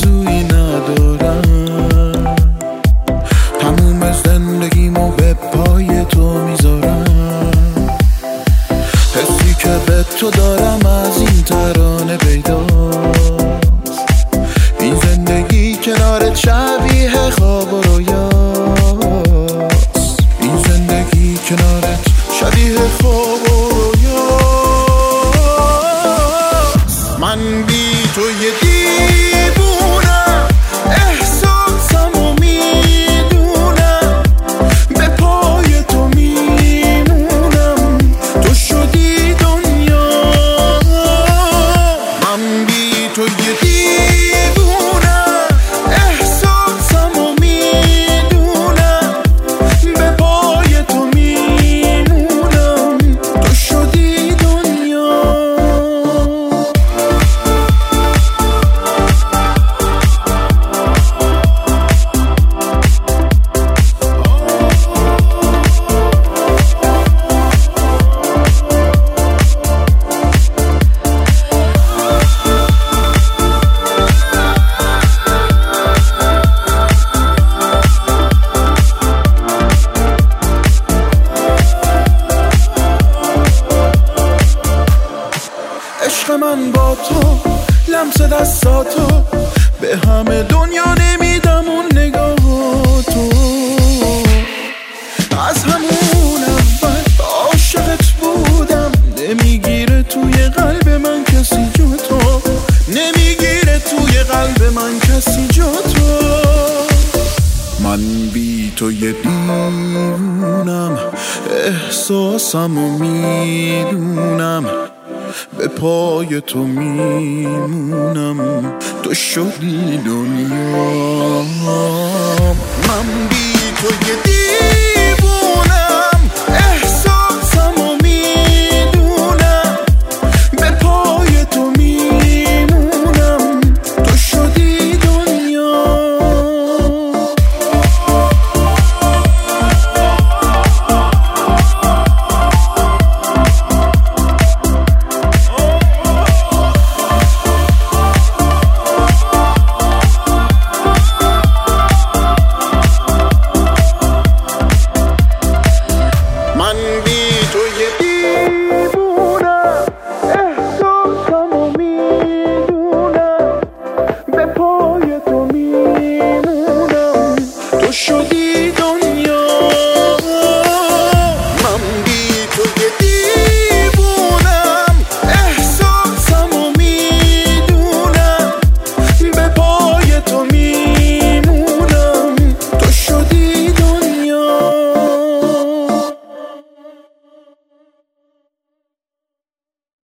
آرزویی ندارم، تموم زندگیمو به پای تو میذارم. حسی که به تو دارم از این ترانه پیداست، این زندگی کنارت شبیه خواب و رویاست، این زندگی کنارت شبیه خواب و رویاست. من بی تو یه دیوونم، احساسمو میدونم، به پای تو میمونم، تو شدی دنیا. من بی تو یه دیوونم، احساسمو میدونم، به پای تو میمونم، تو شدی دنیا. عشق من با تو، لمس دستاتو، به همه دنیا نمیدم اون نگاه تو. از همون اول عاشقت بودم، نمیگیره توی قلب من کسی جو تو، نمیگیره توی قلب من کسی جو تو. من بی تو یه دیوونم، احساسمو میدونم، به پای تو میمونم، تو شدی دنیا. من بی تو یه